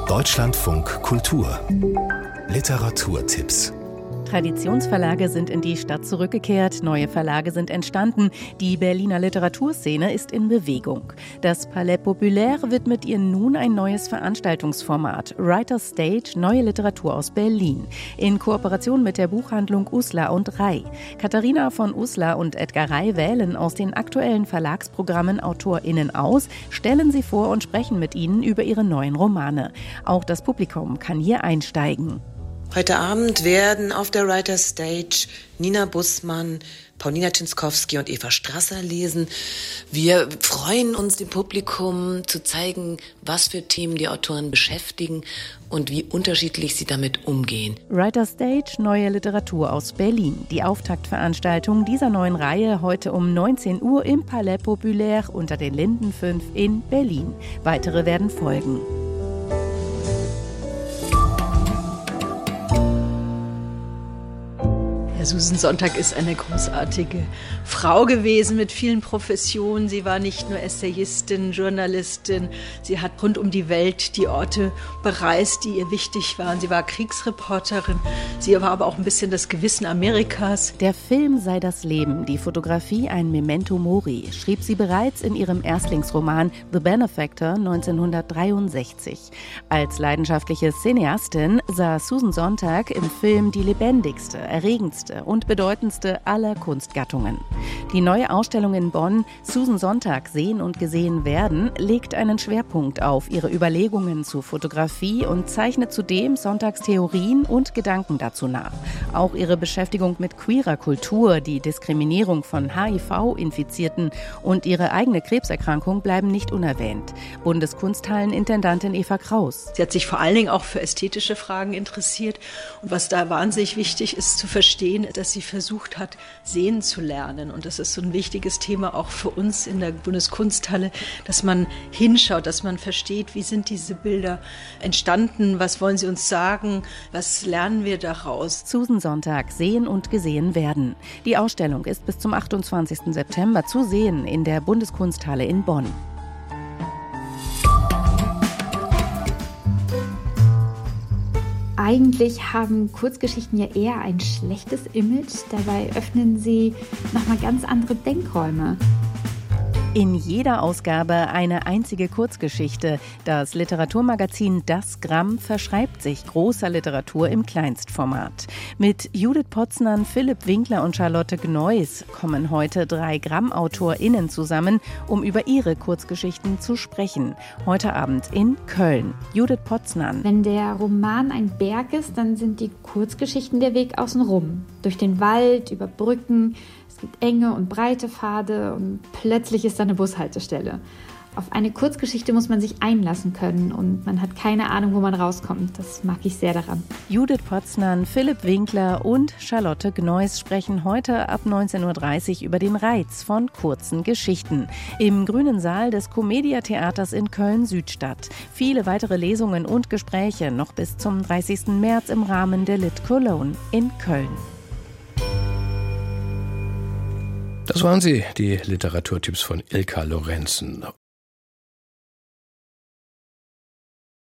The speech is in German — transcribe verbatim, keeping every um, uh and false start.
Deutschlandfunk Kultur Literaturtipps. Traditionsverlage sind in die Stadt zurückgekehrt, neue Verlage sind entstanden, die Berliner Literaturszene ist in Bewegung. Das Palais Populaire widmet ihr nun ein neues Veranstaltungsformat, Writers Stage, neue Literatur aus Berlin, in Kooperation mit der Buchhandlung Uslar und Rey. Katharina von Uslar und Edgar Rey wählen aus den aktuellen Verlagsprogrammen AutorInnen aus, stellen sie vor und sprechen mit ihnen über ihre neuen Romane. Auch das Publikum kann hier einsteigen. Heute Abend werden auf der Writers Stage Nina Bussmann, Paulina Tschinskowski und Eva Strasser lesen. Wir freuen uns, dem Publikum zu zeigen, was für Themen die Autoren beschäftigen und wie unterschiedlich sie damit umgehen. Writers Stage, neue Literatur aus Berlin. Die Auftaktveranstaltung dieser neuen Reihe heute um neunzehn Uhr im Palais Populaire unter den Linden fünf in Berlin. Weitere werden folgen. Susan Sontag ist eine großartige Frau gewesen mit vielen Professionen. Sie war nicht nur Essayistin, Journalistin. Sie hat rund um die Welt die Orte bereist, die ihr wichtig waren. Sie war Kriegsreporterin. Sie war aber auch ein bisschen das Gewissen Amerikas. Der Film sei das Leben, die Fotografie ein Memento Mori, schrieb sie bereits in ihrem Erstlingsroman The Benefactor neunzehnhundertdreiundsechzig. Als leidenschaftliche Cineastin sah Susan Sontag im Film die lebendigste, erregendste und bedeutendste aller Kunstgattungen. Die neue Ausstellung in Bonn, Susan Sontag sehen und gesehen werden, legt einen Schwerpunkt auf ihre Überlegungen zur Fotografie und zeichnet zudem Sontags Theorien und Gedanken dazu nach. Auch ihre Beschäftigung mit queerer Kultur, die Diskriminierung von H I V-Infizierten und ihre eigene Krebserkrankung bleiben nicht unerwähnt. Bundeskunsthallen-Intendantin Eva Kraus. Sie hat sich vor allen Dingen auch für ästhetische Fragen interessiert. Und was da wahnsinnig wichtig ist zu verstehen, dass sie versucht hat, sehen zu lernen. Und das ist so ein wichtiges Thema auch für uns in der Bundeskunsthalle, dass man hinschaut, dass man versteht, wie sind diese Bilder entstanden, was wollen sie uns sagen, was lernen wir daraus. Susan Sontag sehen und gesehen werden. Die Ausstellung ist bis zum achtundzwanzigsten September zu sehen in der Bundeskunsthalle in Bonn. Eigentlich haben Kurzgeschichten ja eher ein schlechtes Image, dabei öffnen sie nochmal ganz andere Denkräume. In jeder Ausgabe eine einzige Kurzgeschichte. Das Literaturmagazin Das Gramm verschreibt sich großer Literatur im Kleinstformat. Mit Judith Poznań, Philipp Winkler und Charlotte Gneuss kommen heute drei Gramm-AutorInnen zusammen, um über ihre Kurzgeschichten zu sprechen. Heute Abend in Köln. Judith Poznań. Wenn der Roman ein Berg ist, dann sind die Kurzgeschichten der Weg außenrum. Durch den Wald, über Brücken. Es gibt enge und breite Pfade und plötzlich ist da eine Bushaltestelle. Auf eine Kurzgeschichte muss man sich einlassen können und man hat keine Ahnung, wo man rauskommt. Das mag ich sehr daran. Judith Poznań, Philipp Winkler und Charlotte Gneuss sprechen heute ab neunzehn Uhr dreißig über den Reiz von kurzen Geschichten. Im grünen Saal des Commedia Theaters in Köln-Südstadt. Viele weitere Lesungen und Gespräche noch bis zum dreißigsten März im Rahmen der Lit Cologne in Köln. Das waren sie, die Literaturtipps von Ilka Lorenzen.